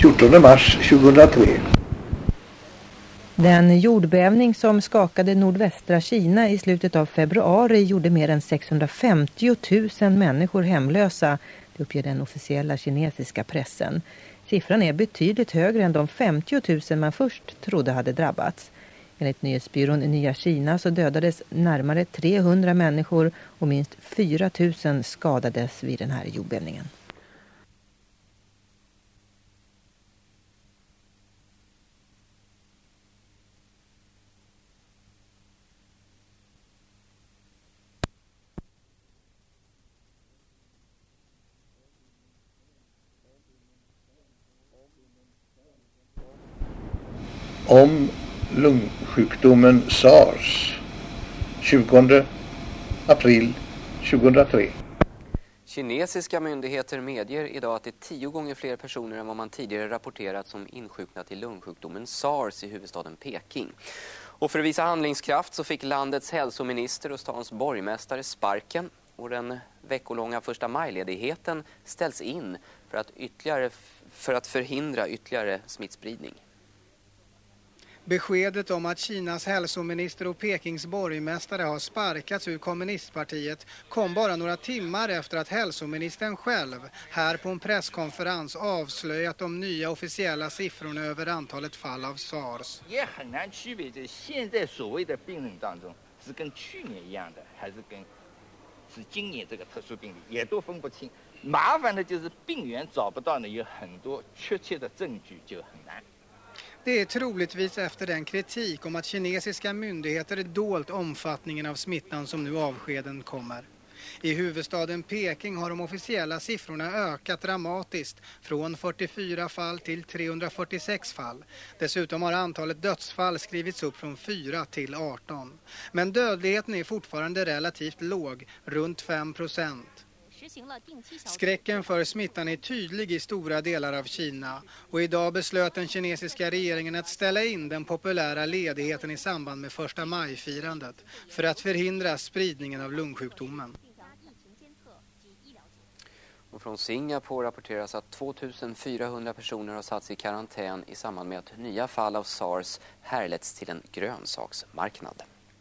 14 mars 2003. Den jordbävning som skakade nordvästra Kina i slutet av februari gjorde mer än 650 000 människor hemlösa, det uppger den officiella kinesiska pressen. Siffran är betydligt högre än de 50 000 man först trodde hade drabbats. Enligt nyhetsbyrån Nya Kina så dödades närmare 300 människor och minst 4 000 skadades vid den här jordbävningen. Om lungsjukdomen SARS 20 april 2003. Kinesiska myndigheter medger idag att det är 10 gånger fler personer än vad man tidigare rapporterat som insjuknat i lungsjukdomen SARS i huvudstaden Peking. Och för att visa handlingskraft så fick landets hälsominister och stadens borgmästare sparken. Och den veckolånga första majledigheten ställs in för att förhindra ytterligare smittspridning. Beskedet om att Kinas hälsominister och Pekings borgmästare har sparkats ur kommunistpartiet kom bara några timmar efter att hälsoministern själv här på en presskonferens avslöjat de nya officiella siffrorna över antalet fall av SARS. Det är troligtvis efter den kritik om att kinesiska myndigheter dolt omfattningen av smittan som nu avskeden kommer. I huvudstaden Peking har de officiella siffrorna ökat dramatiskt från 44 fall till 346 fall. Dessutom har antalet dödsfall skrivits upp från 4 till 18. Men dödligheten är fortfarande relativt låg, runt 5%. Skräcken för smittan är tydlig i stora delar av Kina och idag beslöt den kinesiska regeringen att ställa in den populära ledigheten i samband med 1 maj-firandet för att förhindra spridningen av lungsjukdomen. Och från Singapore rapporteras att 2400 personer har satts i karantän i samband med att nya fall av SARS härletts till en grönsaksmarknad.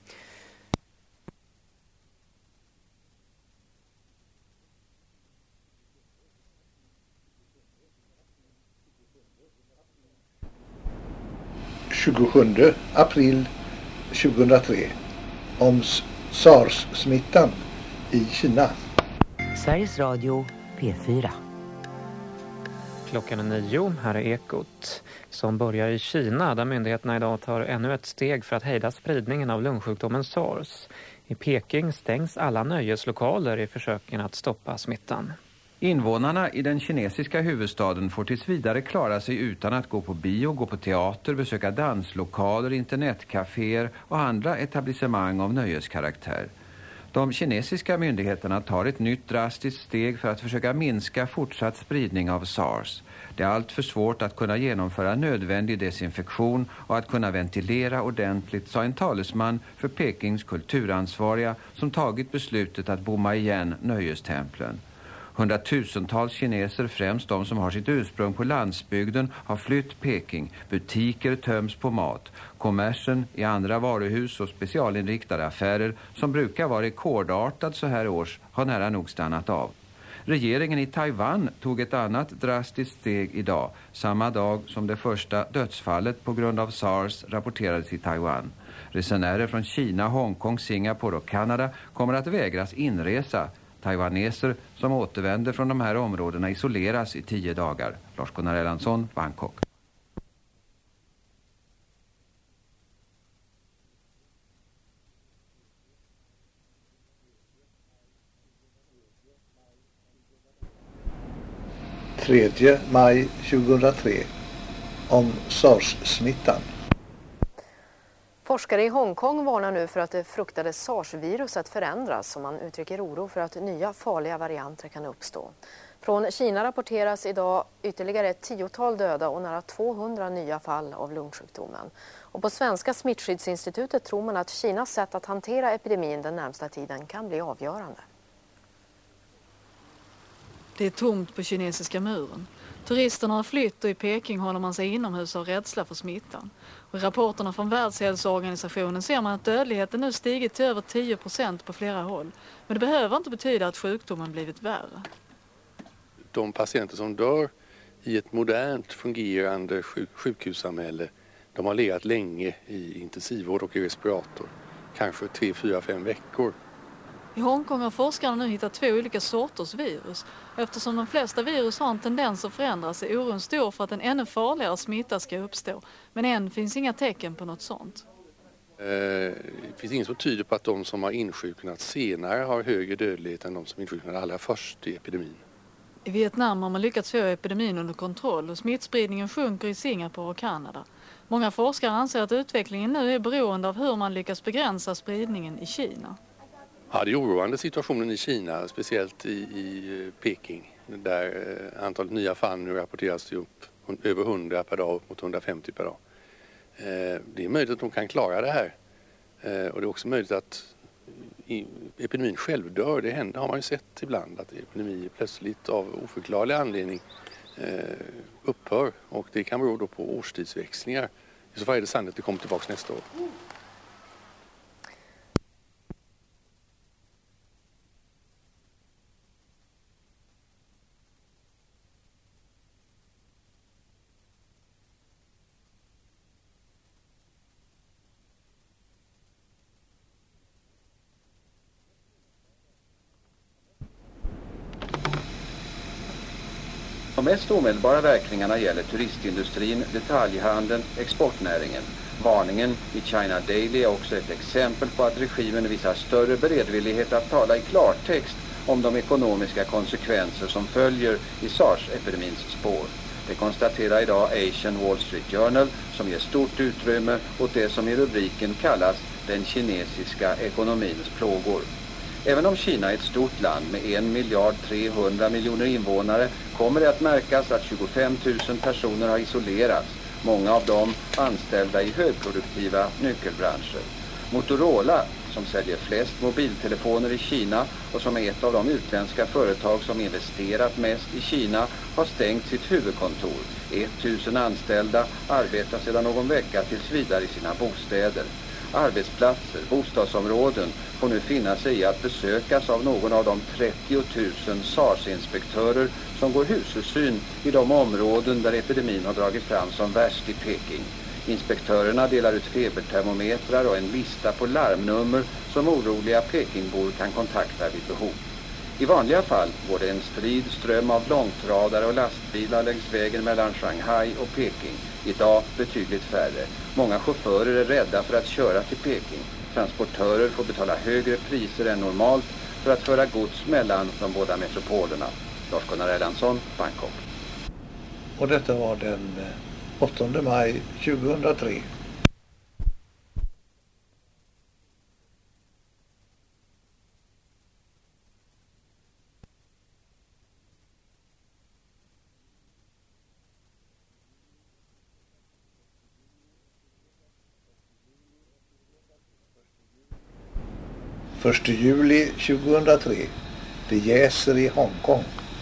–27 april 2003 om SARS-smittan i Kina. Sveriges Radio P4. Klockan är 9, här är Ekot som börjar i Kina där myndigheterna idag tar ännu ett steg för att hejda spridningen av lungsjukdomen SARS. I Peking stängs alla nöjeslokaler i försöken att stoppa smittan. Invånarna i den kinesiska huvudstaden får tills vidare klara sig utan att gå på bio, gå på teater, besöka danslokaler, internetcaféer och andra etablissemang av nöjeskaraktär. De kinesiska myndigheterna tar ett nytt drastiskt steg för att försöka minska fortsatt spridning av SARS. Det är allt för svårt att kunna genomföra nödvändig desinfektion och att kunna ventilera ordentligt, sa en talesman för Pekings kulturansvariga som tagit beslutet att bomma igen nöjestemplen. Hundratusentals kineser, främst de som har sitt ursprung på landsbygden, har flytt Peking. Butiker töms på mat. Kommersen i andra varuhus och specialinriktade affärer som brukar vara rekordartad så här års har nära nog stannat av. Regeringen i Taiwan tog ett annat drastiskt steg idag, samma dag som det första dödsfallet på grund av SARS rapporterades i Taiwan. Resenärer från Kina, Hongkong, Singapore och Kanada kommer att vägras inresa. Taiwaneser som återvänder från de här områdena isoleras i 10 dagar. Lars-Gunnar Erlandsson, Bangkok. –3 maj 2003 om SARS-smittan. Forskare i Hongkong varnar nu för att det fruktade SARS-viruset förändras och man uttrycker oro för att nya farliga varianter kan uppstå. Från Kina rapporteras idag ytterligare ett 10-tal döda och nära 200 nya fall av lungsjukdomen. Och på Svenska smittskyddsinstitutet tror man att Kinas sätt att hantera epidemin den närmsta tiden kan bli avgörande. Det är tomt på kinesiska muren. Turisterna har flytt och i Peking håller man sig inomhus av rädsla för smittan. Och i rapporterna från Världshälsoorganisationen ser man att dödligheten nu stigit till över 10% på flera håll. Men det behöver inte betyda att sjukdomen blivit värre. De patienter som dör i ett modernt fungerande sjukhussamhälle, de har legat länge i intensivvård och i respirator. Kanske 3, 4, 5 veckor. I Hongkong har forskarna nu hittat 2 olika sorters virus. Eftersom de flesta virus har en tendens att förändras är oron stor för att en ännu farligare smitta ska uppstå. Men än finns inga tecken på något sånt. Det finns inget som tyder på att de som har insjuknat senare har högre dödlighet än de som insjuknade allra först i epidemin. I Vietnam har man lyckats få epidemin under kontroll och smittspridningen sjunker i Singapore och Kanada. Många forskare anser att utvecklingen nu är beroende av hur man lyckas begränsa spridningen i Kina. Ja, det är oroande situationen i Kina, speciellt i Peking, där antalet nya fall nu rapporteras upp över 100 per dag mot 150 per dag. Det är möjligt att de kan klara det här och det är också möjligt att epidemin själv dör. Det händer, har man ju sett ibland, att epidemier plötsligt av oförklarlig anledning upphör och det kan bero då på årstidsväxlingar. I så fall är det sannolikt att det kommer tillbaka nästa år. De mest omedelbara verkningarna gäller turistindustrin, detaljhandeln, exportnäringen. Varningen i China Daily är också ett exempel på att regimen visar större beredvillighet att tala i klartext om de ekonomiska konsekvenser som följer i SARS-epidemins spår. Det konstaterar idag Asian Wall Street Journal som ger stort utrymme åt det som i rubriken kallas den kinesiska ekonomins plågor. Även om Kina är ett stort land med 1,3 miljarder invånare kommer det att märkas att 25 000 personer har isolerats, många av dem anställda i högproduktiva nyckelbranscher. Motorola, som säljer flest mobiltelefoner i Kina och som är ett av de utländska företag som investerat mest i Kina, har stängt sitt huvudkontor. 1000 anställda arbetar sedan någon vecka tills vidare i sina bostäder. Arbetsplatser, bostadsområden får nu finna sig i att besökas av någon av de 30 000 SARS-inspektörer som går husesyn i de områden där epidemin har dragit fram som värst i Peking. Inspektörerna delar ut febertermometrar och en lista på larmnummer som oroliga Pekingbor kan kontakta vid behov. I vanliga fall går det en strid ström av långtradare och lastbilar längs vägen mellan Shanghai och Peking. Idag betydligt färre. Många chaufförer är rädda för att köra till Peking. Transportörer får betala högre priser än normalt för att föra gods mellan de båda metropolerna. Lars-Gunnar Erlandsson, Bangkok. Och detta var den 8 maj 2003. Första juli 2003. Det jäser i Hongkong.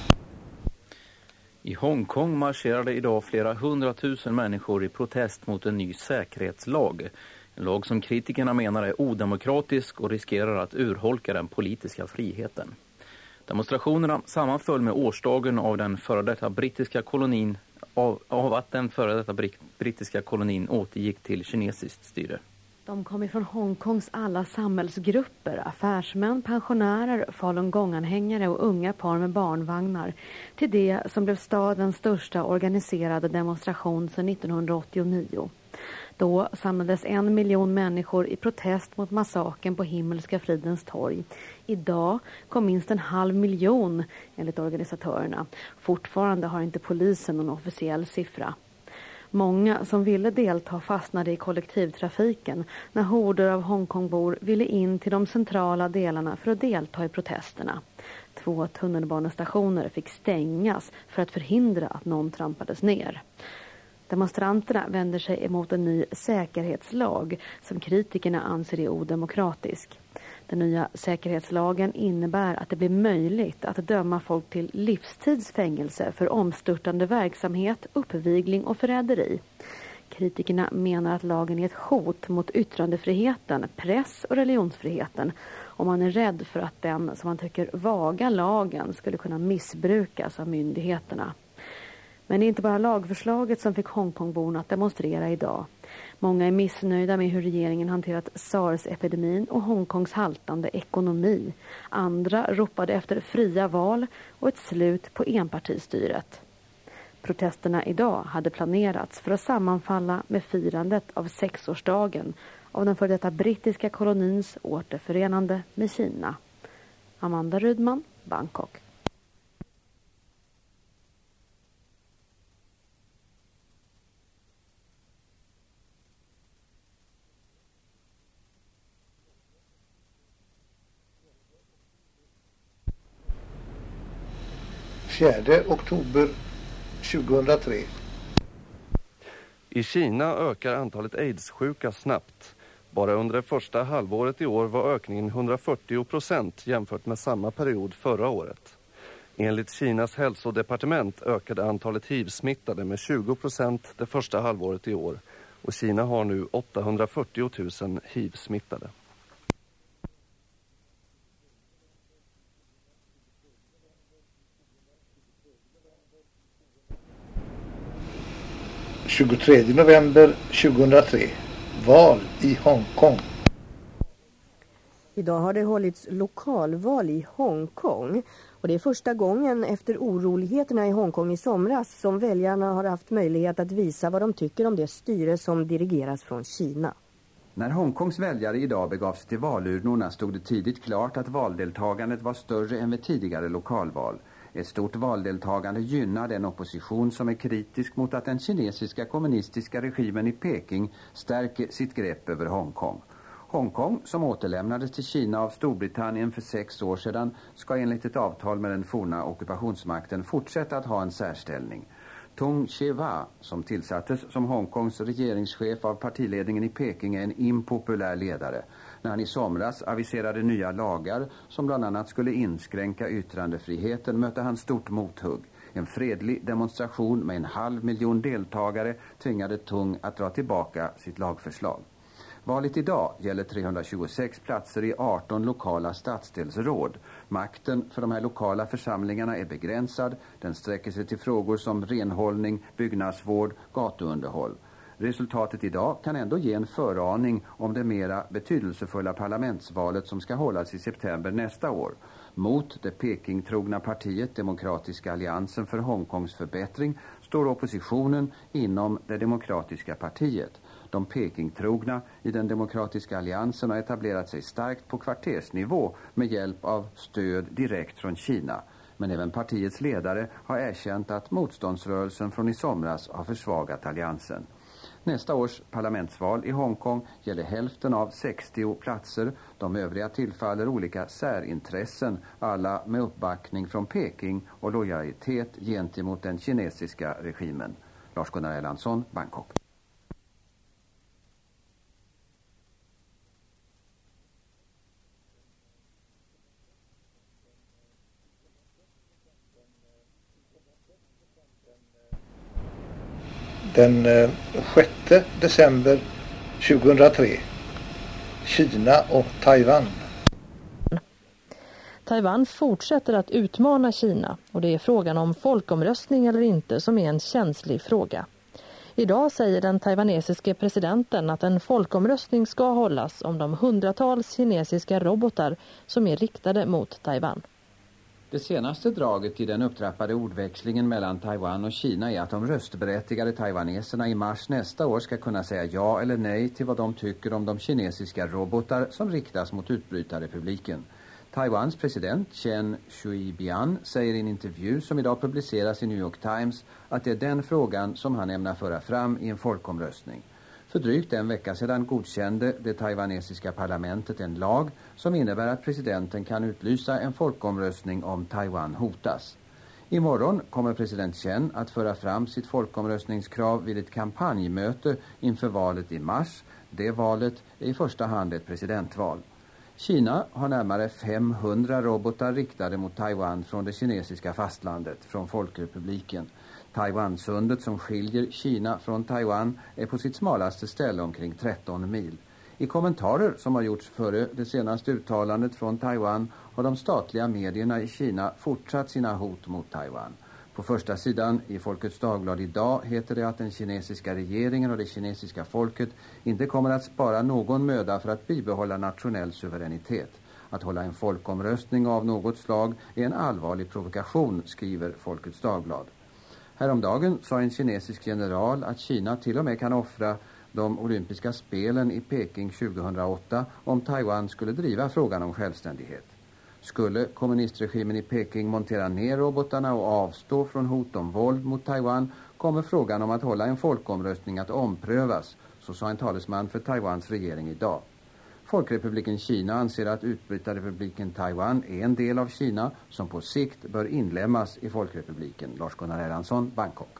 I Hongkong marscherade idag flera 100 000 människor i protest mot en ny säkerhetslag. En lag som kritikerna menar är odemokratisk och riskerar att urholka den politiska friheten. Demonstrationerna sammanföll med årsdagen av den före detta brittiska kolonin av att den före detta brittiska kolonin återgick till kinesiskt styre. De kom ifrån Hongkongs alla samhällsgrupper, affärsmän, pensionärer, falungonganhängare och unga par med barnvagnar, till det som blev stadens största organiserade demonstration sedan 1989. Då samlades 1 miljon människor i protest mot massakern på Himmelska fridens torg. Idag kom minst 500 000 enligt organisatörerna. Fortfarande har inte polisen någon officiell siffra. Många som ville delta fastnade i kollektivtrafiken när horder av Hongkongbor ville in till de centrala delarna för att delta i protesterna. 2 tunnelbanestationer fick stängas för att förhindra att någon trampades ner. Demonstranterna vänder sig emot en ny säkerhetslag som kritikerna anser är odemokratisk. Den nya säkerhetslagen innebär att det blir möjligt att döma folk till livstidsfängelse för omstörtande verksamhet, uppvigling och förräderi. Kritikerna menar att lagen är ett hot mot yttrandefriheten, press- och religionsfriheten, och man är rädd för att den som man tycker vaga lagen skulle kunna missbrukas av myndigheterna. Men det är inte bara lagförslaget som fick Hongkongborna att demonstrera idag. Många är missnöjda med hur regeringen hanterat SARS-epidemin och Hongkongs haltande ekonomi. Andra ropade efter fria val och ett slut på enpartistyret. Protesterna idag hade planerats för att sammanfalla med firandet av 6-årsdagen av den för detta brittiska kolonins återförenande med Kina. Amanda Rydman, Bangkok. Oktober 2003. I Kina ökar antalet AIDS-sjuka snabbt. Bara under det första halvåret i år var ökningen 140% jämfört med samma period förra året. Enligt Kinas hälsodepartement ökade antalet HIV-smittade med 20% det första halvåret i år. Och Kina har nu 840 000 HIV-smittade. November 2003. Val i Hongkong. Idag har det hållits lokalval i Hongkong. Och det är första gången efter oroligheterna i Hongkong i somras som väljarna har haft möjlighet att visa vad de tycker om det styre som dirigeras från Kina. När Hongkongs väljare idag begav sig till valurnorna stod det tidigt klart att valdeltagandet var större än vid tidigare lokalval. Ett stort valdeltagande gynnar den opposition som är kritisk mot att den kinesiska kommunistiska regimen i Peking stärker sitt grepp över Hongkong. Hongkong, som återlämnades till Kina av Storbritannien för 6 år sedan, ska enligt ett avtal med den forna ockupationsmakten fortsätta att ha en särställning. Tung Chee-hwa, som tillsattes som Hongkongs regeringschef av partiledningen i Peking, är en impopulär ledare. När han i somras aviserade nya lagar som bland annat skulle inskränka yttrandefriheten mötte han stort mothugg. En fredlig demonstration med 500 000 deltagare tvingade Tung att dra tillbaka sitt lagförslag. Valet idag gäller 326 platser i 18 lokala stadsdelsråd. Makten för de här lokala församlingarna är begränsad. Den sträcker sig till frågor som renhållning, byggnadsvård, gatuunderhåll. Resultatet idag kan ändå ge en föraning om det mera betydelsefulla parlamentsvalet som ska hållas i september nästa år. Mot det Peking-trogna partiet Demokratiska alliansen för Hongkongs förbättring står oppositionen inom det Demokratiska partiet. De Peking-trogna i den Demokratiska alliansen har etablerat sig starkt på kvartersnivå med hjälp av stöd direkt från Kina. Men även partiets ledare har erkänt att motståndsrörelsen från i somras har försvagat alliansen. Nästa års parlamentsval i Hongkong gäller hälften av 60 platser. De övriga tillfaller olika särintressen, alla med uppbackning från Peking och lojalitet gentemot den kinesiska regimen. Lars-Gunnar Erlandsson, Bangkok. Den 6 december 2003. Kina och Taiwan. Taiwan fortsätter att utmana Kina och det är frågan om folkomröstning eller inte som är en känslig fråga. Idag säger den taiwanesiske presidenten att en folkomröstning ska hållas om de hundratals kinesiska robotar som är riktade mot Taiwan. Det senaste draget i den upptrappade ordväxlingen mellan Taiwan och Kina är att de röstberättigade taiwaneserna i mars nästa år ska kunna säga ja eller nej till vad de tycker om de kinesiska robotar som riktas mot utbrytarrepubliken. Taiwans president Chen Shui-bian säger i en intervju som idag publiceras i New York Times att det är den frågan som han ämnar föra fram i en folkomröstning. För drygt en vecka sedan godkände det taiwanesiska parlamentet en lag som innebär att presidenten kan utlysa en folkomröstning om Taiwan hotas. Imorgon kommer president Chen att föra fram sitt folkomröstningskrav vid ett kampanjmöte inför valet i mars. Det valet är i första hand ett presidentval. Kina har närmare 500 robotar riktade mot Taiwan från det kinesiska fastlandet, från Folkrepubliken. Taiwansundet som skiljer Kina från Taiwan är på sitt smalaste ställe omkring 13 mil. I kommentarer som har gjorts före det senaste uttalandet från Taiwan har de statliga medierna i Kina fortsatt sina hot mot Taiwan. På första sidan i Folkets Dagblad idag heter det att den kinesiska regeringen och det kinesiska folket inte kommer att spara någon möda för att bibehålla nationell suveränitet. Att hålla en folkomröstning av något slag är en allvarlig provokation, skriver Folkets Dagblad. Häromdagen sa en kinesisk general att Kina till och med kan offra de olympiska spelen i Peking 2008 om Taiwan skulle driva frågan om självständighet. Skulle kommunistregimen i Peking montera ner robotarna och avstå från hot om våld mot Taiwan kommer frågan om att hålla en folkomröstning att omprövas, så sa en talesman för Taiwans regering idag. Folkrepubliken Kina anser att utbrytarrepubliken Taiwan är en del av Kina som på sikt bör inlemmas i Folkrepubliken. Lars-Gunnar Erlandsson, Bangkok.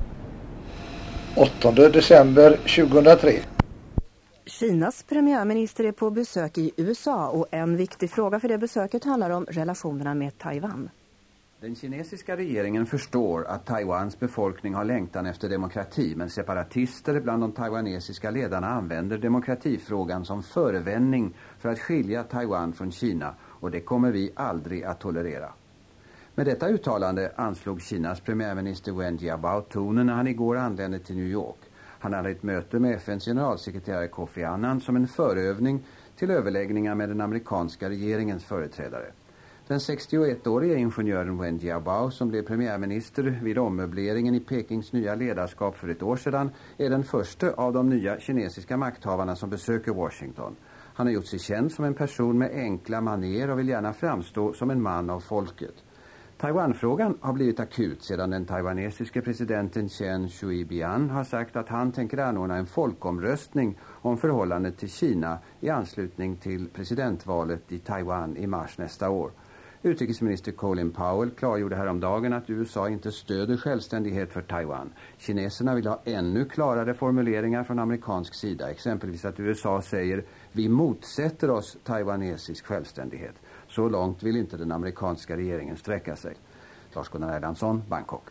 8 december 2003. Kinas premiärminister är på besök i USA och en viktig fråga för det besöket handlar om relationerna med Taiwan. Den kinesiska regeringen förstår att Taiwans befolkning har längtan efter demokrati, men separatister bland de taiwanesiska ledarna använder demokratifrågan som förevändning för att skilja Taiwan från Kina, och det kommer vi aldrig att tolerera. Med detta uttalande anslog Kinas premiärminister Wen Jiabao tonen när han igår anlände till New York. Han hade ett möte med FNs generalsekreterare Kofi Annan som en förövning till överläggningar med den amerikanska regeringens företrädare. Den 61-åriga ingenjören Wen Jiabao, som blev premiärminister vid ommöbleringen i Pekings nya ledarskap för ett år sedan, är den första av de nya kinesiska makthavarna som besöker Washington. Han har gjort sig känd som en person med enkla manér och vill gärna framstå som en man av folket. Taiwanfrågan har blivit akut sedan den taiwanesiske presidenten Chen Shui-bian har sagt att han tänker anordna en folkomröstning om förhållandet till Kina i anslutning till presidentvalet i Taiwan i mars nästa år. Utrikesminister Colin Powell klargjorde häromdagen att USA inte stöder självständighet för Taiwan. Kineserna vill ha ännu klarare formuleringar från amerikansk sida, exempelvis att USA säger vi motsätter oss taiwanesisk självständighet. Så långt vill inte den amerikanska regeringen sträcka sig. Lars-Gunnar Erlandsson, Bangkok.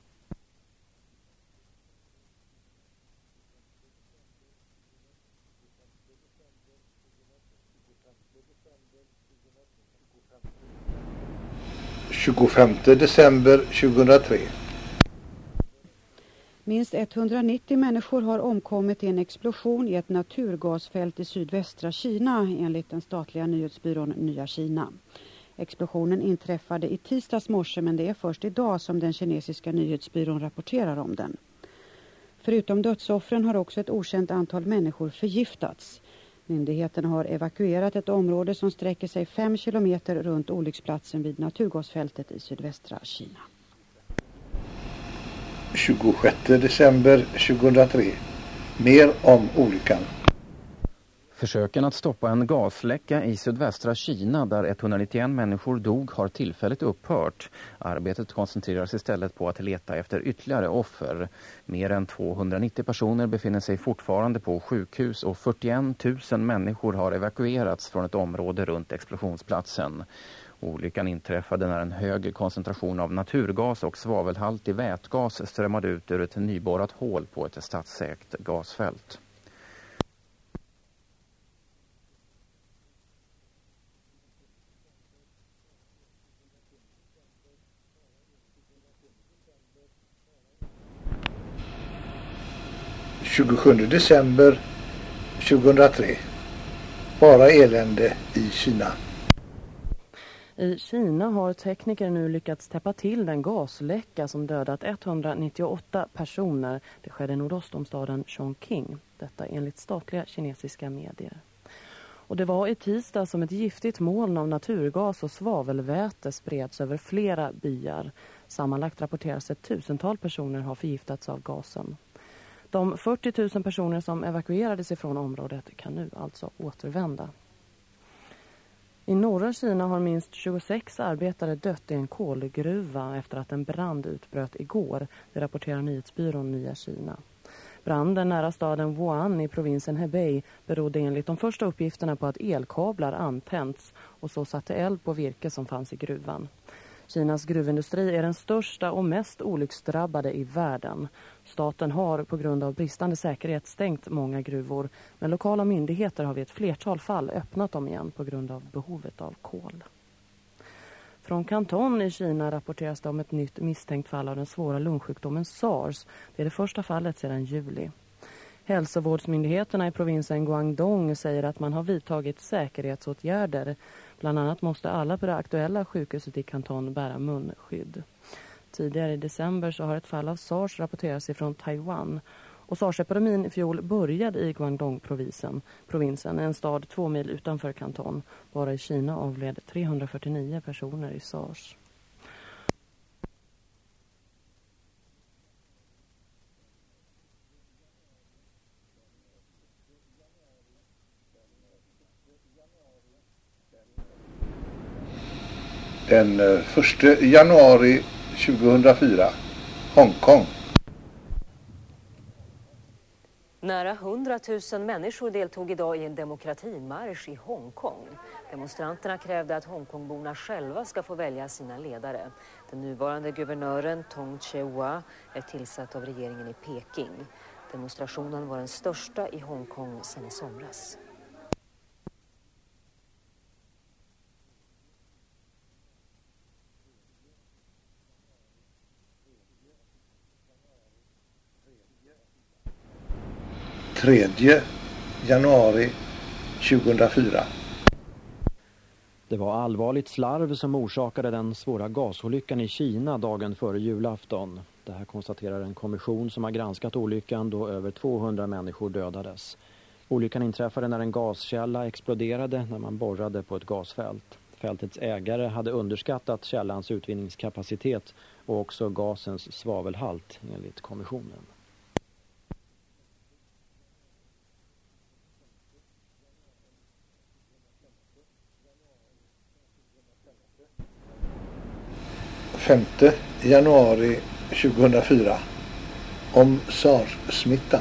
December 2003. Minst 190 människor har omkommit i en explosion i ett naturgasfält i sydvästra Kina enligt den statliga nyhetsbyrån Nya Kina. Explosionen inträffade i tisdags morse, men det är först idag som den kinesiska nyhetsbyrån rapporterar om den. Förutom dödsoffren har också ett okänt antal människor förgiftats. Myndigheterna har evakuerat ett område som sträcker sig 5 kilometer runt olycksplatsen vid naturgasfältet i sydvästra Kina. 26 december 2003. Mer om olyckan. Försöken att stoppa en gasläcka i sydvästra Kina där 191 människor dog har tillfälligt upphört. Arbetet koncentreras istället på att leta efter ytterligare offer. Mer än 290 personer befinner sig fortfarande på sjukhus och 41 000 människor har evakuerats från ett område runt explosionsplatsen. Olyckan inträffade när en hög koncentration av naturgas och svavelhaltig vätgas strömmade ut ur ett nyborrat hål på ett statsägt gasfält. December 2003. Bara elände i Kina. I Kina har tekniker nu lyckats täppa till den gasläcka som dödat 198 personer. Det skedde nordost om staden Chongqing. Detta enligt statliga kinesiska medier. Och det var i tisdag som ett giftigt moln av naturgas och svavelväte spreds över flera byar. Sammanlagt rapporteras ett 1000-tal personer har förgiftats av gasen. De 40 000 personer som evakuerades ifrån området kan nu alltså återvända. I norra Kina har minst 26 arbetare dött i en kolgruva efter att en brand utbröt igår. Det rapporterar nyhetsbyrån Nya Kina. Branden nära staden Wuhan i provinsen Hebei berodde enligt de första uppgifterna på att elkablar antänts och så satte eld på virke som fanns i gruvan. Kinas gruvindustri är den största och mest olycksdrabbade i världen. Staten har på grund av bristande säkerhet stängt många gruvor, men lokala myndigheter har vid ett flertal fall öppnat dem igen på grund av behovet av kol. Från Kanton i Kina rapporteras det om ett nytt misstänkt fall av den svåra lungsjukdomen SARS. Det är det första fallet sedan juli. Hälsovårdsmyndigheterna i provinsen Guangdong säger att man har vidtagit säkerhetsåtgärder. Bland annat måste alla på det aktuella sjukhuset i Kanton bära munskydd. Tidigare i december så har ett fall av SARS rapporterats ifrån Taiwan. Och SARS-epidemin i fjol började i Guangdong-provinsen, en stad 2 mil utanför Kanton. Bara i Kina avled 349 personer i SARS. Den 1 januari 2004, Hongkong. Nära 100 000 människor deltog idag i en demokratimarsch i Hongkong. Demonstranterna krävde att Hongkongborna själva ska få välja sina ledare. Den nuvarande guvernören Tong Chee-hwa är tillsatt av regeringen i Peking. Demonstrationen var den största i Hongkong sedan i somras. Tredje januari 2004. Det var allvarligt slarv som orsakade den svåra gasolyckan i Kina dagen före julafton. Det här konstaterar en kommission som har granskat olyckan då över 200 människor dödades. Olyckan inträffade när en gaskälla exploderade när man borrade på ett gasfält. Fältets ägare hade underskattat källans utvinningskapacitet och också gasens svavelhalt enligt kommissionen. Femte januari 2004 om SARS-smittan.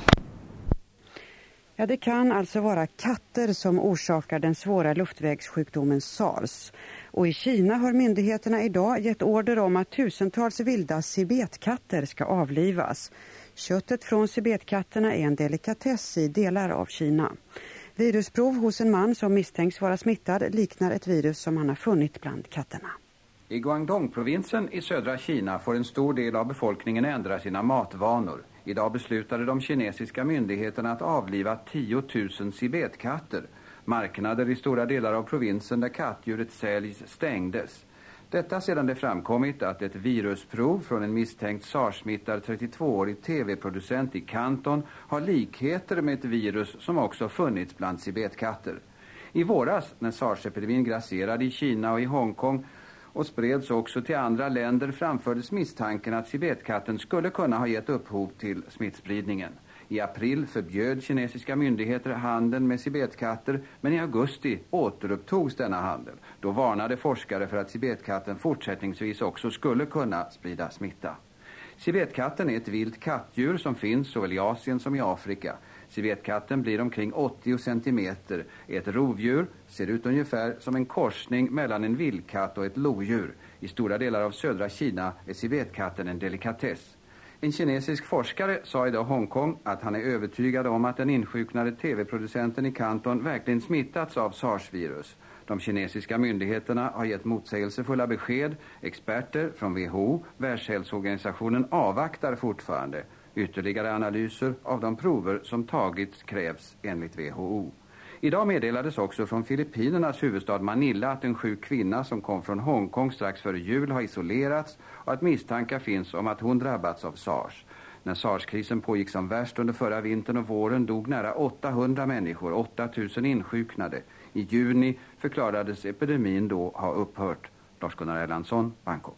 Ja, det kan alltså vara katter som orsakar den svåra luftvägssjukdomen SARS. Och i Kina har myndigheterna idag gett order om att tusentals vilda sibetkatter ska avlivas. Köttet från sibetkatterna är en delikatess i delar av Kina. Virusprov hos en man som misstänks vara smittad liknar ett virus som han har funnit bland katterna. I Guangdong-provinsen i södra Kina får en stor del av befolkningen ändra sina matvanor. Idag beslutade de kinesiska myndigheterna att avliva 10 000 sibetkatter. Marknader i stora delar av provinsen där kattdjuret säljs stängdes. Detta sedan det framkommit att ett virusprov från en misstänkt SARS-smittad 32-årig tv-producent i Kanton har likheter med ett virus som också funnits bland sibetkatter. I våras, när SARS-epidemin grasserade i Kina och i Hongkong och spreds också till andra länder, framfördes misstanken att sibetkatten skulle kunna ha gett upphov till smittspridningen. I april förbjöd kinesiska myndigheter handeln med sibetkatter, men i augusti återupptogs denna handel. Då varnade forskare för att sibetkatten fortsättningsvis också skulle kunna sprida smitta. Sibetkatten är ett vilt kattdjur som finns såväl i Asien som i Afrika. Sibetkatten blir omkring 80 centimeter, är ett rovdjur, ser ut ungefär som en korsning mellan en vildkatt och ett lodjur. I stora delar av södra Kina är sibetkatten en delikatess. En kinesisk forskare sa idag Hongkong att han är övertygad om att den insjuknade tv-producenten i Kanton verkligen smittats av SARS-virus. De kinesiska myndigheterna har gett motsägelsefulla besked. Experter från WHO, Världshälsoorganisationen, avvaktar fortfarande. Ytterligare analyser av de prover som tagits krävs enligt WHO. Idag meddelades också från Filippinernas huvudstad Manila att en sjuk kvinna som kom från Hongkong strax före jul har isolerats och att misstankar finns om att hon drabbats av SARS. När SARS-krisen pågick som värst under förra vintern och våren dog nära 800 människor, 8000 insjuknade. I juni förklarades epidemin då ha upphört. Lars-Gunnar Erlandsson, Bangkok.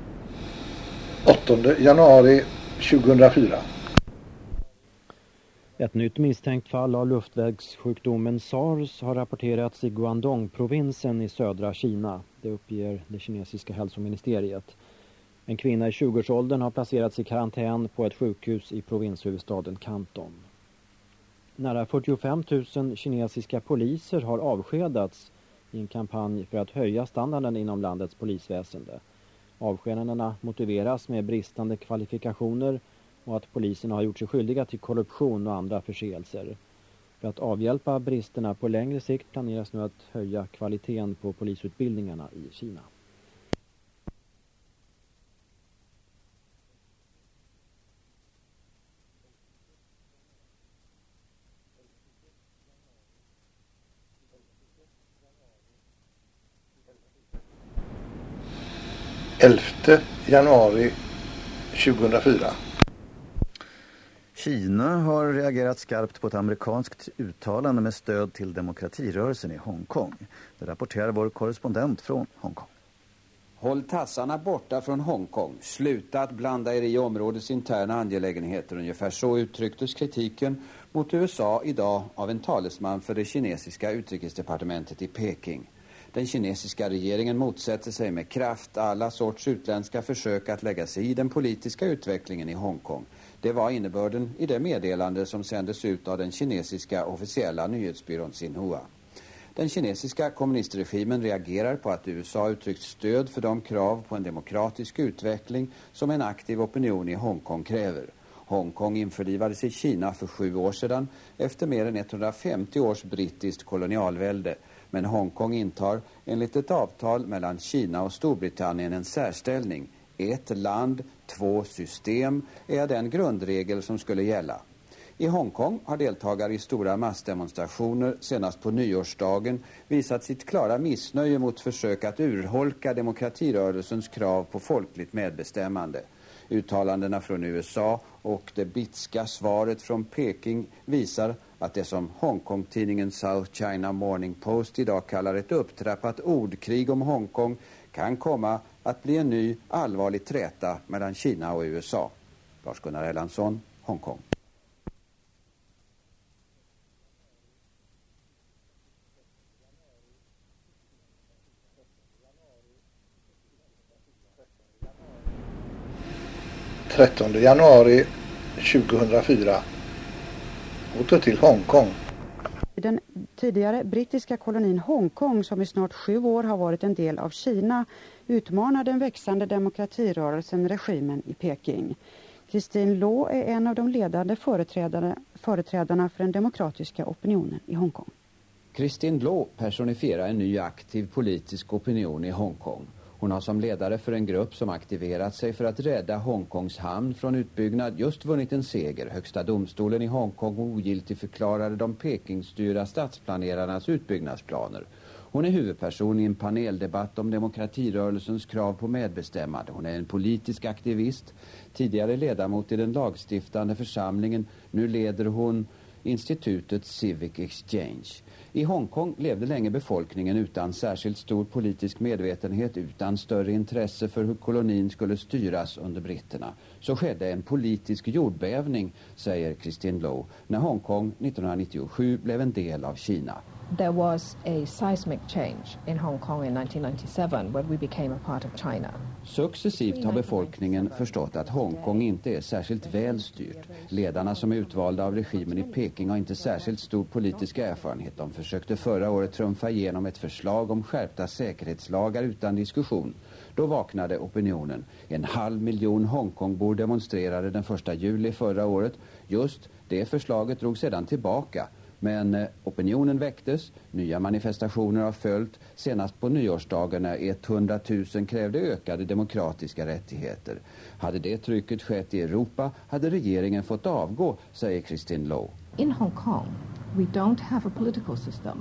Januari 2004. Ett nytt misstänkt fall av luftvägssjukdomen SARS har rapporterats i Guangdong-provinsen i södra Kina. Det uppger det kinesiska hälsoministeriet. En kvinna i 20-årsåldern har placerats i karantän på ett sjukhus i provinshuvudstaden Kanton. Nära 45 000 kinesiska poliser har avskedats i en kampanj för att höja standarden inom landets polisväsende. Avskedandena motiveras med bristande kvalifikationer och att poliserna har gjort sig skyldiga till korruption och andra förseelser. För att avhjälpa bristerna på längre sikt planeras nu att höja kvaliteten på polisutbildningarna i Kina. Januari 2004. Kina har reagerat skarpt på ett amerikanskt uttalande med stöd till demokratirörelsen i Hongkong. Det rapporterar vår korrespondent från Hongkong. Håll tassarna borta från Hongkong. Sluta att blanda er i områdets interna angelägenheter. Ungefär så uttrycktes kritiken mot USA idag av en talesman för det kinesiska utrikesdepartementet i Peking. Den kinesiska regeringen motsätter sig med kraft alla sorts utländska försök att lägga sig i den politiska utvecklingen i Hongkong. Det var innebörden i det meddelande som sändes ut av den kinesiska officiella nyhetsbyrån Xinhua. Den kinesiska kommunistregimen reagerar på att USA uttryckt stöd för de krav på en demokratisk utveckling som en aktiv opinion i Hongkong kräver. Hongkong införlivades i Kina för 7 år sedan efter mer än 150 års brittiskt kolonialvälde. Men Hongkong intar enligt ett avtal mellan Kina och Storbritannien en särställning. Ett land, 2 system är den grundregel som skulle gälla. I Hongkong har deltagare i stora massdemonstrationer senast på nyårsdagen visat sitt klara missnöje mot försök att urholka demokratirörelsens krav på folkligt medbestämmande. Uttalandena från USA och det bitska svaret från Peking visar att det som Hongkong-tidningen South China Morning Post idag kallar ett upptrappat ordkrig om Hongkong kan komma att bli en ny allvarlig träta mellan Kina och USA. Lars-Gunnar Erlandsson, Hongkong. Januari 2004. Åter till Hongkong. Den tidigare brittiska kolonin Hongkong, som i snart 7 år har varit en del av Kina, utmanar den växande demokratirörelsen regimen i Peking. Christine Law är en av de ledande företrädarna för den demokratiska opinionen i Hongkong. Christine Law personifierar en ny aktiv politisk opinion i Hongkong. Hon har som ledare för en grupp som aktiverat sig för att rädda Hongkongs hamn från utbyggnad just vunnit en seger. Högsta domstolen i Hongkong ogiltigförklarade de Pekingstyrda stadsplanerarnas utbyggnadsplaner. Hon är huvudperson i en paneldebatt om demokratirörelsens krav på medbestämmande. Hon är en politisk aktivist, tidigare ledamot i den lagstiftande församlingen. Nu leder hon institutet Civic Exchange. I Hongkong levde länge befolkningen utan särskilt stor politisk medvetenhet, utan större intresse för hur kolonin skulle styras under britterna. Så skedde en politisk jordbävning, säger Christine Law, när Hongkong 1997 blev en del av Kina. There was a seismic change in Hong Kong in 1997 when we became a part of China. Successivt har befolkningen förstått att Hongkong inte är särskilt väl styrt. Ledarna som är utvalda av regimen i Peking har inte särskilt stor politisk erfarenhet. De försökte förra året trumfa igenom ett förslag om skärpta säkerhetslagar utan diskussion. Då vaknade opinionen. 500 000 Hongkongbor demonstrerade den 1 juli förra året. Just det förslaget drog sedan tillbaka. Men opinionen väcktes, nya manifestationer har följt, senast på nyårsdagen när 100 000 krävde ökade demokratiska rättigheter. Hade det trycket skett i Europa hade regeringen fått avgå, säger Christine Law. In Hong Kong, we don't have a political system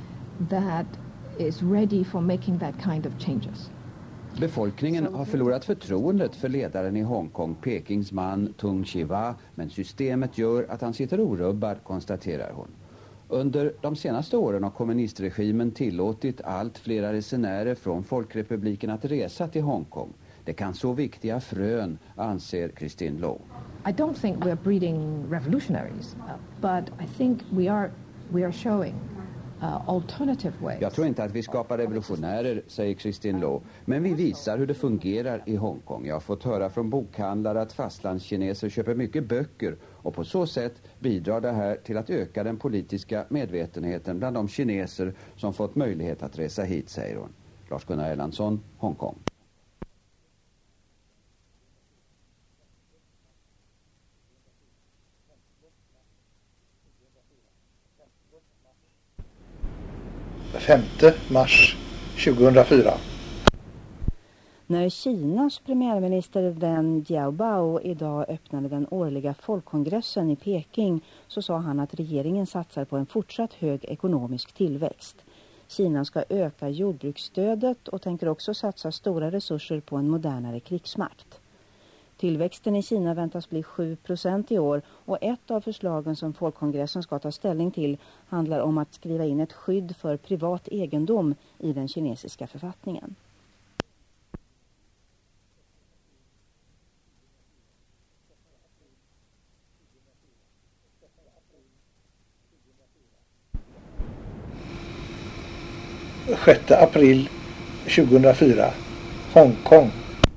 that is ready for making that kind of changes. Befolkningen har förlorat förtroendet för ledaren i Hongkong, Pekings man Tung Chee-hwa, men systemet gör att han sitter orubbad, konstaterar hon. Under de senaste åren har kommunistregimen tillåtit allt flera resenärer från Folkrepubliken att resa till Hongkong. Det kan så viktiga frön, anser Christine Law. I don't think we're breeding revolutionaries, but I think we are showing alternative ways. Jag tror inte att vi skapar revolutionärer, säger Christine Law, men vi visar hur det fungerar i Hongkong. Jag har fått höra från bokhandlare att fastlandskineser köper mycket böcker och på så sätt bidrar det här till att öka den politiska medvetenheten bland de kineser som fått möjlighet att resa hit, säger hon. Lars-Gunnar Erlandsson, Hongkong. Den 5 mars 2004. När Kinas premiärminister Wen Jiabao idag öppnade den årliga folkkongressen i Peking så sa han att regeringen satsar på en fortsatt hög ekonomisk tillväxt. Kina ska öka jordbruksstödet och tänker också satsa stora resurser på en modernare krigsmakt. Tillväxten i Kina väntas bli 7% i år och ett av förslagen som folkkongressen ska ta ställning till handlar om att skriva in ett skydd för privat egendom i den kinesiska författningen. Den 6 april 2004. Hongkong.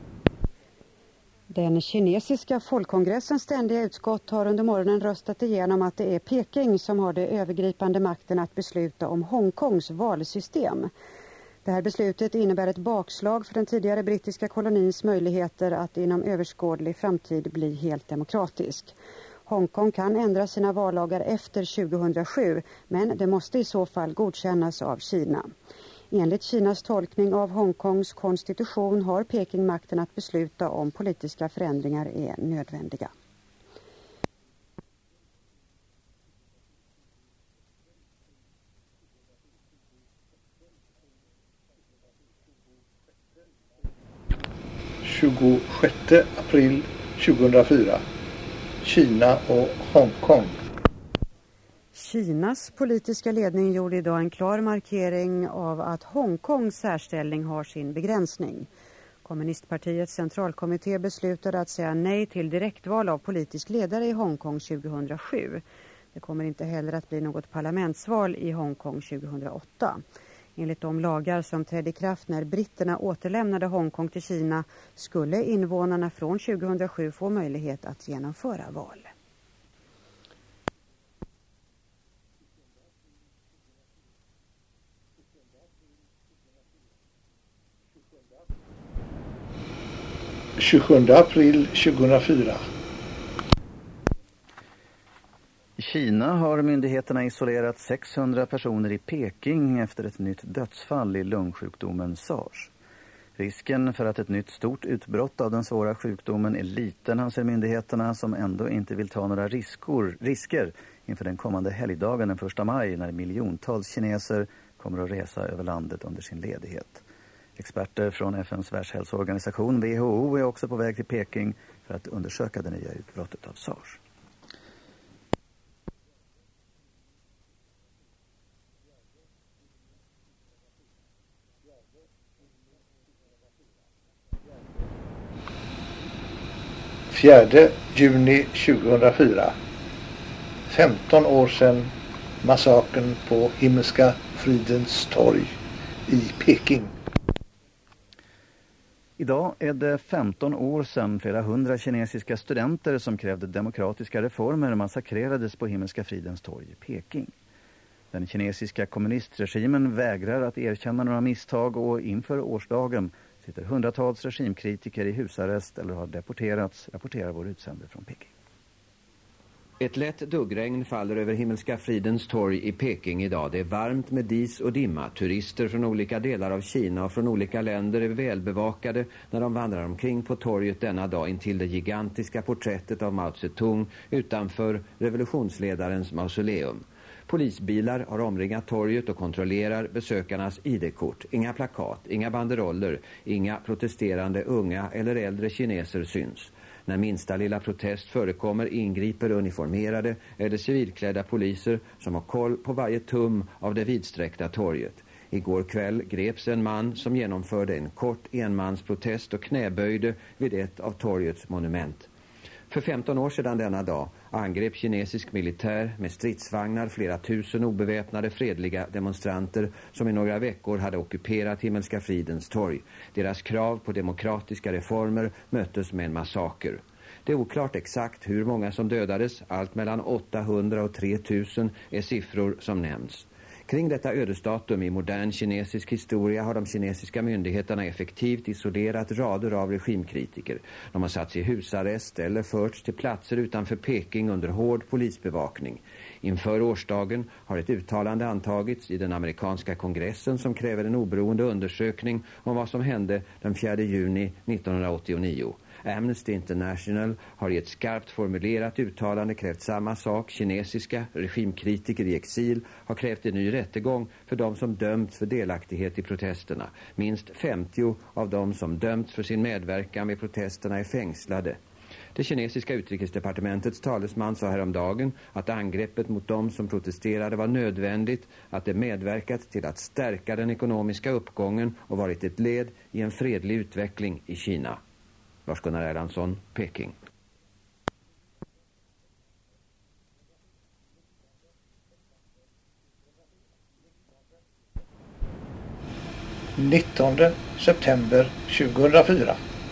Den kinesiska folkkongressens ständiga utskott har under morgonen röstat igenom att det är Peking som har det övergripande makten att besluta om Hongkongs valsystem. Det här beslutet innebär ett bakslag för den tidigare brittiska kolonins möjligheter att inom överskådlig framtid bli helt demokratisk. Hongkong kan ändra sina vallagar efter 2007, men det måste i så fall godkännas av Kina. Enligt Kinas tolkning av Hongkongs konstitution har Peking makten att besluta om politiska förändringar är nödvändiga. Den 26 april 2004. Kina och Hongkong. Kinas politiska ledning gjorde idag en klar markering av att Hongkongs särställning har sin begränsning. Kommunistpartiets centralkommitté beslutade att säga nej till direktval av politisk ledare i Hongkong 2007. Det kommer inte heller att bli något parlamentsval i Hongkong 2008. Enligt de lagar som trädde i kraft när britterna återlämnade Hongkong till Kina skulle invånarna från 2007 få möjlighet att genomföra val. Den 27 april 2004. I Kina har myndigheterna isolerat 600 personer i Peking efter ett nytt dödsfall i lungsjukdomen SARS. Risken för att ett nytt stort utbrott av den svåra sjukdomen är liten, anser myndigheterna, som ändå inte vill ta några risker inför den kommande helgdagen den 1 maj när miljontals kineser kommer att resa över landet under sin ledighet. Experter från FN:s världshälsoorganisation WHO är också på väg till Peking för att undersöka det nya utbrottet av SARS. Den 4 juni 2004. 15 år sedan massakern på Himmelska fridens torg i Peking. Idag är det 15 år sedan flera hundra kinesiska studenter som krävde demokratiska reformer massakrerades på Himmelska fridens torg i Peking. Den kinesiska kommunistregimen vägrar att erkänna några misstag och inför årsdagen sitter hundratals regimkritiker i husarrest eller har deporterats, rapporterar vår utsände från Peking. Ett lätt duggregn faller över Himmelska fridens torg i Peking idag. Det är varmt med dis och dimma. Turister från olika delar av Kina och från olika länder är välbevakade när de vandrar omkring på torget denna dag intill det gigantiska porträttet av Mao Zedong utanför revolutionsledarens mausoleum. Polisbilar har omringat torget och kontrollerar besökarnas ID-kort. Inga plakat, inga banderoller, inga protesterande unga eller äldre kineser syns. När minsta lilla protest förekommer ingriper uniformerade eller civilklädda poliser som har koll på varje tum av det vidsträckta torget. Igår kväll greps en man som genomförde en kort enmansprotest och knäböjde vid ett av torgets monument. För 15 år sedan denna dag angrep kinesisk militär med stridsvagnar flera tusen obeväpnade fredliga demonstranter som i några veckor hade ockuperat Himmelska fridens torg. Deras krav på demokratiska reformer möttes med en massaker. Det är oklart exakt hur många som dödades, allt mellan 800 och 3000 är siffror som nämns. Kring detta ödesdatum i modern kinesisk historia har de kinesiska myndigheterna effektivt isolerat rader av regimkritiker. De har satts i husarrest eller förts till platser utanför Peking under hård polisbevakning. Inför årsdagen har ett uttalande antagits i den amerikanska kongressen som kräver en oberoende undersökning om vad som hände den 4 juni 1989. Amnesty International har i ett skarpt formulerat uttalande krävt samma sak. Kinesiska regimkritiker i exil har krävt en ny rättegång för de som dömts för delaktighet i protesterna. Minst 50 av de som dömts för sin medverkan vid protesterna är fängslade. Det kinesiska utrikesdepartementets talesman sa häromdagen att angreppet mot de som protesterade var nödvändigt, att det medverkat till att stärka den ekonomiska uppgången och varit ett led i en fredlig utveckling i Kina. Lars-Gunnar Erlandsson, Peking. September 2004.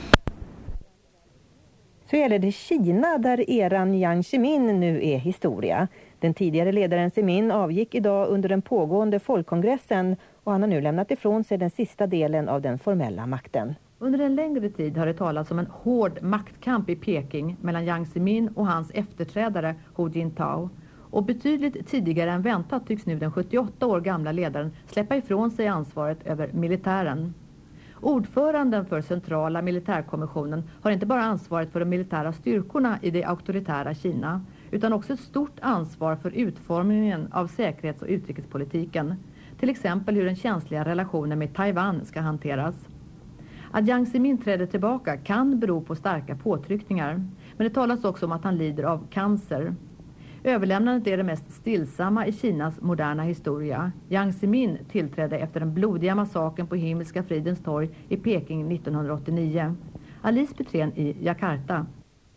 Så gäller det Kina där eran Jiang Zemin nu är historia. Den tidigare ledaren Zemin avgick idag under den pågående folkkongressen och han har nu lämnat ifrån sig den sista delen av den formella makten. Under en längre tid har det talats om en hård maktkamp i Peking mellan Jiang Zemin och hans efterträdare Hu Jintao. Och betydligt tidigare än väntat tycks nu den 78 år gamla ledaren släppa ifrån sig ansvaret över militären. Ordföranden för centrala militärkommissionen har inte bara ansvaret för de militära styrkorna i det auktoritära Kina utan också ett stort ansvar för utformningen av säkerhets- och utrikespolitiken. Till exempel hur den känsliga relationen med Taiwan ska hanteras. Att Jiang Zemin träder tillbaka kan bero på starka påtryckningar, men det talas också om att han lider av cancer. Överlämnandet är det mest stillsamma i Kinas moderna historia. Jiang Zemin tillträdde efter den blodiga massakern på Himmelska fridens torg i Peking 1989. Alice Petrén i Jakarta.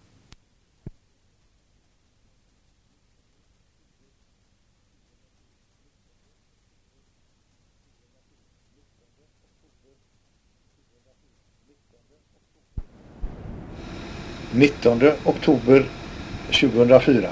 Oktober 2004.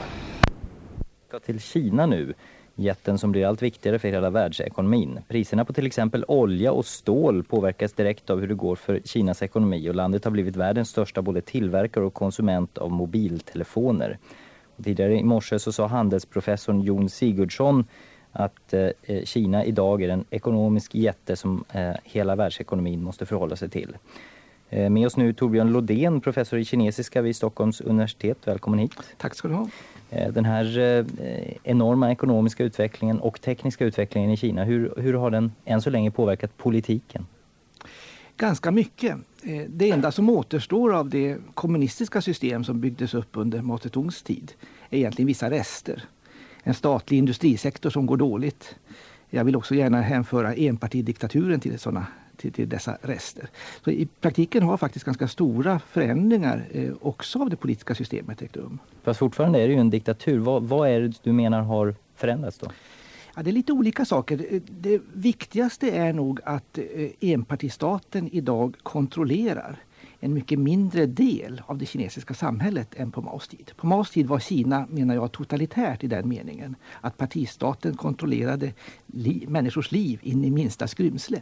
Till Kina nu, jätten som blir allt viktigare för hela världsekonomin. Priserna på till exempel olja och stål påverkas direkt av hur det går för Kinas ekonomi och landet har blivit världens största både tillverkare och konsument av mobiltelefoner. Och tidigare i morse så sa handelsprofessorn Jon Sigurdsson att Kina idag är en ekonomisk jätte som hela världsekonomin måste förhålla sig till. Med oss nu Torbjörn Lodén, professor i kinesiska vid Stockholms universitet. Välkommen hit. Tack ska du ha. Den här enorma ekonomiska utvecklingen och tekniska utvecklingen i Kina, hur har den än så länge påverkat politiken? Ganska mycket. Det enda som återstår av det kommunistiska system som byggdes upp under Mao Zedongs tid är egentligen vissa rester. En statlig industrisektor som går dåligt. Jag vill också gärna hänföra enpartidiktaturen till dessa rester. Så i praktiken har faktiskt ganska stora förändringar också av det politiska systemet ägt rum. Fast fortfarande är det ju en diktatur. Vad är det du menar har förändrats då? Ja, det är lite olika saker. Det viktigaste är nog att enpartistaten idag kontrollerar en mycket mindre del av det kinesiska samhället än på Maos tid. På Maos tid var Kina, menar jag, totalitärt i den meningen att partistaten kontrollerade människors liv in i minsta skrymsle.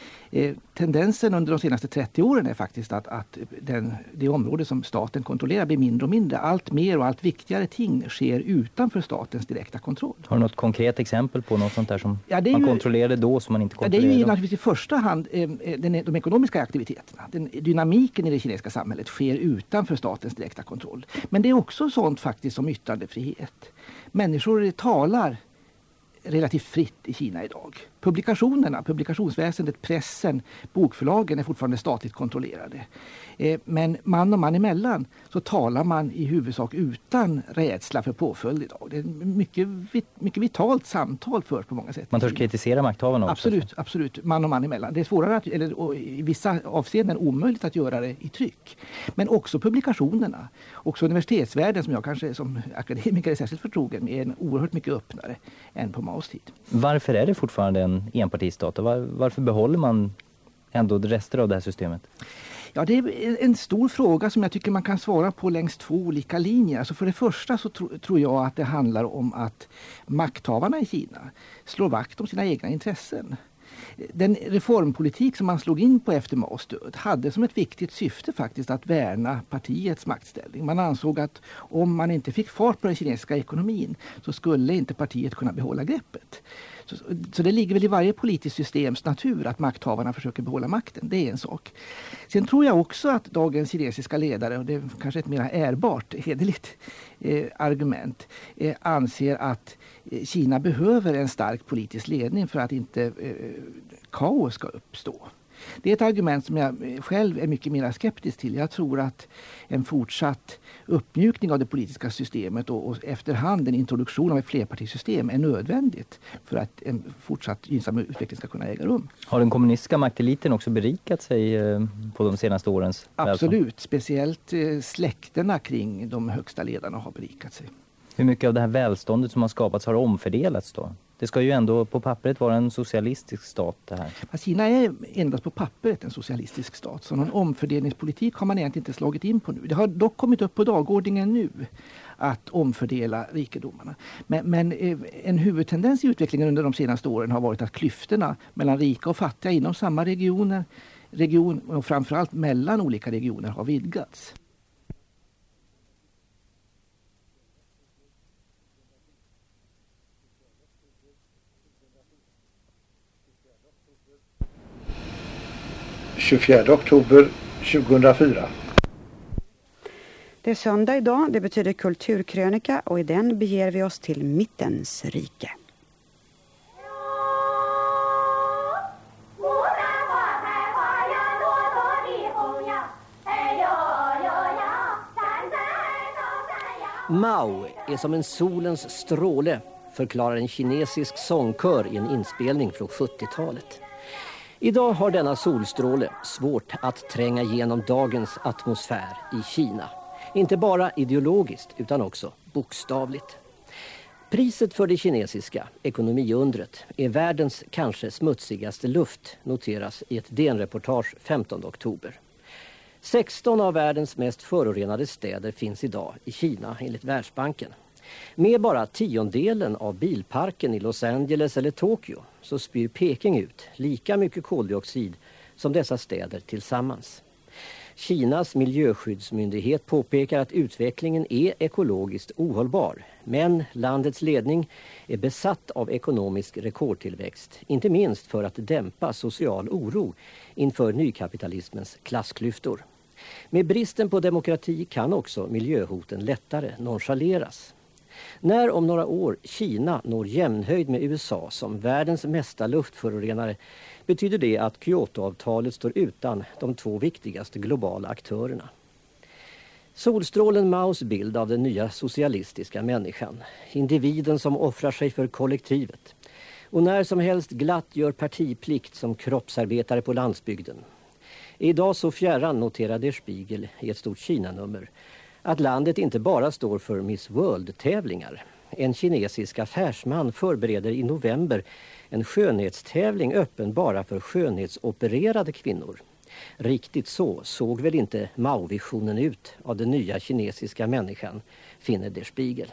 Tendensen under de senaste 30 åren är faktiskt att det område som staten kontrollerar blir mindre och mindre. Allt mer och allt viktigare ting sker utanför statens direkta kontroll. Har du något konkret exempel på något sånt där som man kontrollerade då som man inte kontrollerade? Det är ju naturligtvis i första hand de ekonomiska aktiviteterna. Dynamiken i det kinesiska samhället sker utanför statens direkta kontroll. Men det är också sånt faktiskt som yttrandefrihet. Människor talar relativt fritt i Kina idag. publikationsväsendet, pressen, bokförlagen är fortfarande statligt kontrollerade. Men man och man emellan så talar man i huvudsak utan rädsla för påföljd idag. Det är mycket vitalt samtal för på många sätt. Man törs kritisera makthavarna också? Absolut. Man och man emellan. Det är svårare eller i vissa avseenden omöjligt att göra det i tryck. Men också publikationerna, också universitetsvärlden som jag kanske som akademiker är särskilt förtrogen med, är en oerhört mycket öppnare än på Maos tid. Varför är det fortfarande en enpartistat och varför behåller man ändå rester av det här systemet? Ja, det är en stor fråga som jag tycker man kan svara på längs två olika linjer. Alltså för det första så tror jag att det handlar om att makthavarna i Kina slår vakt om sina egna intressen. Den reformpolitik som man slog in på efter Maos död hade som ett viktigt syfte faktiskt att värna partiets maktställning. Man ansåg att om man inte fick fart på den kinesiska ekonomin så skulle inte partiet kunna behålla greppet. Så det ligger väl i varje politiskt systems natur att makthavarna försöker behålla makten. Det är en sak. Sen tror jag också att dagens kinesiska ledare, och det är kanske ett mer ärbart, hederligt argument, anser att Kina behöver en stark politisk ledning för att inte kaos ska uppstå. Det är ett argument som jag själv är mycket mer skeptisk till. Jag tror att en fortsatt uppmjukning av det politiska systemet och efterhand en introduktion av ett flerpartisystem är nödvändigt för att en fortsatt gynnsam utveckling ska kunna äga rum. Har den kommunistiska makteliten också berikat sig på de senaste årens Absolut, speciellt släkterna kring de högsta ledarna har berikat sig. Hur mycket av det här välståndet som har skapats har omfördelats då? Det ska ju ändå på pappret vara en socialistisk stat det här. Fast Kina är endast på pappret en socialistisk stat. Så någon omfördelningspolitik har man egentligen inte slagit in på nu. Det har dock kommit upp på dagordningen nu att omfördela rikedomarna. Men en huvudtendens i utvecklingen under de senaste åren har varit att klyftorna mellan rika och fattiga inom samma region och framförallt mellan olika regioner har vidgats. oktober 2004. Det är söndag idag, det betyder kulturkrönika och i den beger vi oss till Mittens rike. Mao är som en solens stråle, förklarar en kinesisk sångkör i en inspelning från 70-talet. Idag har denna solstråle svårt att tränga igenom dagens atmosfär i Kina. Inte bara ideologiskt utan också bokstavligt. Priset för det kinesiska ekonomiundret är världens kanske smutsigaste luft, noteras i ett DN-reportage 15 oktober. 16 av världens mest förorenade städer finns idag i Kina enligt Världsbanken. Med bara 10% av bilparken i Los Angeles eller Tokyo så spyr Peking ut lika mycket koldioxid som dessa städer tillsammans. Kinas miljöskyddsmyndighet påpekar att utvecklingen är ekologiskt ohållbar. Men landets ledning är besatt av ekonomisk rekordtillväxt. Inte minst för att dämpa social oro inför nykapitalismens klassklyftor. Med bristen på demokrati kan också miljöhoten lättare nonchaleras. När om några år Kina når jämnhöjd med USA som världens mesta luftförorenare betyder det att Kyotoavtalet står utan de två viktigaste globala aktörerna. Solstrålen Maos bild av den nya socialistiska människan, individen som offrar sig för kollektivet och när som helst glatt gör partiplikt som kroppsarbetare på landsbygden. Idag så fjärran, noterar Der Spiegel i ett stort Kina-nummer, att landet inte bara står för Miss World-tävlingar. En kinesisk affärsman förbereder i november en skönhetstävling öppen bara för skönhetsopererade kvinnor. Riktigt så såg väl inte Mao-visionen ut av den nya kinesiska människan, finner Der Spiegel.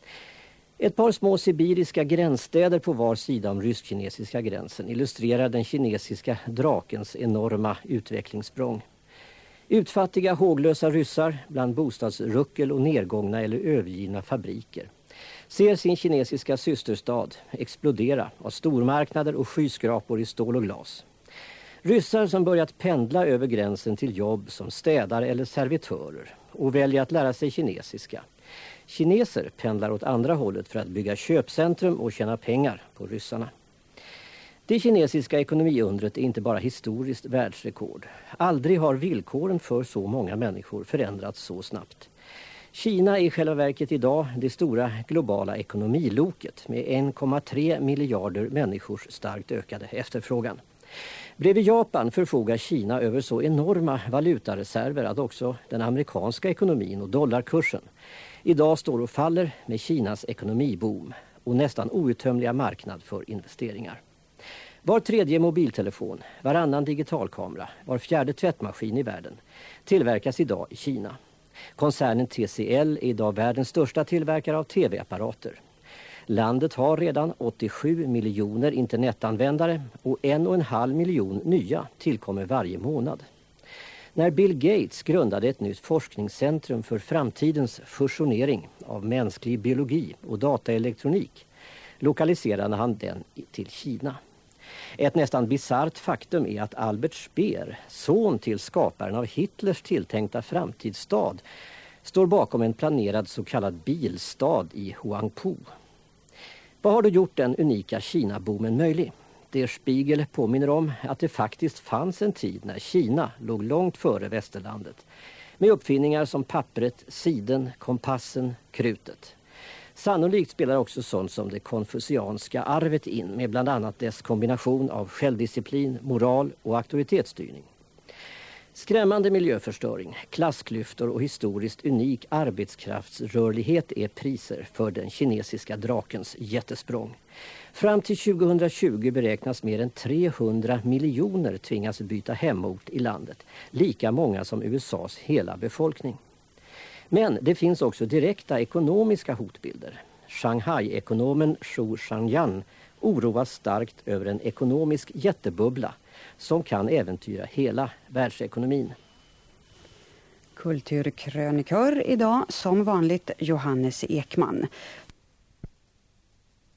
Ett par små sibiriska gränsstäder på var sida om rysk-kinesiska gränsen illustrerar den kinesiska drakens enorma utvecklingssprång. Utfattiga, håglösa ryssar bland bostadsruckel och nedgångna eller övergivna fabriker ser sin kinesiska systerstad explodera av stormarknader och skyskrapor i stål och glas. Ryssar som börjat pendla över gränsen till jobb som städare eller servitörer och väljer att lära sig kinesiska. Kineser pendlar åt andra hållet för att bygga köpcentrum och tjäna pengar på ryssarna. Det kinesiska ekonomiundret är inte bara historiskt världsrekord. Aldrig har villkoren för så många människor förändrats så snabbt. Kina är i själva verket idag det stora globala ekonomiloket med 1,3 miljarder människors starkt ökade efterfrågan. Bredvid Japan förfogar Kina över så enorma valutareserver att också den amerikanska ekonomin och dollarkursen idag står och faller med Kinas ekonomiboom och nästan outtömliga marknad för investeringar. Var tredje mobiltelefon, varannan digitalkamera, var fjärde tvättmaskin i världen tillverkas idag i Kina. Koncernen TCL är idag världens största tillverkare av tv-apparater. Landet har redan 87 miljoner internetanvändare och 1,5 miljon nya tillkommer varje månad. När Bill Gates grundade ett nytt forskningscentrum för framtidens fusionering av mänsklig biologi och dataelektronik lokaliserade han den till Kina. Ett nästan bizarrt faktum är att Albert Speer, son till skaparen av Hitlers tilltänkta framtidsstad, står bakom en planerad så kallad bilstad i Huangpu. Vad har då gjort den unika Kina-boomen möjlig? Der Spiegel påminner om att det faktiskt fanns en tid när Kina låg långt före västerlandet med uppfinningar som pappret, siden, kompassen, krutet. Sannolikt spelar också sånt som det konfucianska arvet in med bland annat dess kombination av självdisciplin, moral och auktoritetsstyrning. Skrämmande miljöförstöring, klassklyftor och historiskt unik arbetskraftsrörlighet är priser för den kinesiska drakens jättesprång. Fram till 2020 beräknas mer än 300 miljoner tvingas byta hemort i landet, lika många som USAs hela befolkning. Men det finns också direkta ekonomiska hotbilder. Shanghai-ekonomen Zhou Shangyan oroas starkt över en ekonomisk jättebubbla som kan äventyra hela världsekonomin. Kulturkrönikör idag som vanligt Johannes Ekman.